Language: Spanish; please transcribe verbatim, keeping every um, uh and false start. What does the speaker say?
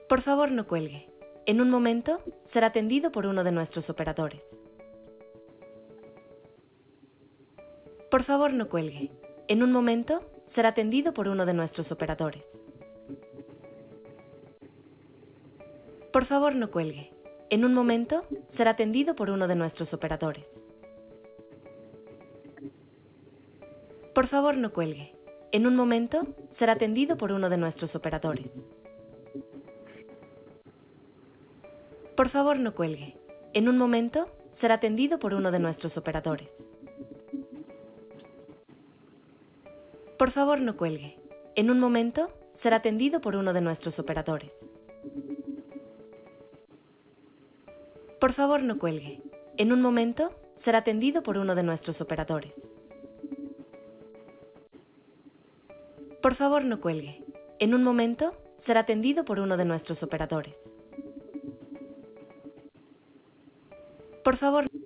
Por favor, no cuelgue. En un momento, será atendido por uno de nuestros operadores. Por favor, no cuelgue. En un momento, será atendido por uno de nuestros operadores. Por favor, no cuelgue. En un momento, será atendido por uno de nuestros operadores. Por favor, no cuelgue. En un momento, será atendido por uno de nuestros operadores. Por favor, no cuelgue. En un momento, será atendido por uno de nuestros operadores. Por favor, no cuelgue. En un momento, será atendido por uno de nuestros operadores. Por favor, no cuelgue. En un momento, será atendido por uno de nuestros operadores. Por favor, no cuelgue. En un momento, será atendido por uno de nuestros operadores. Por favor.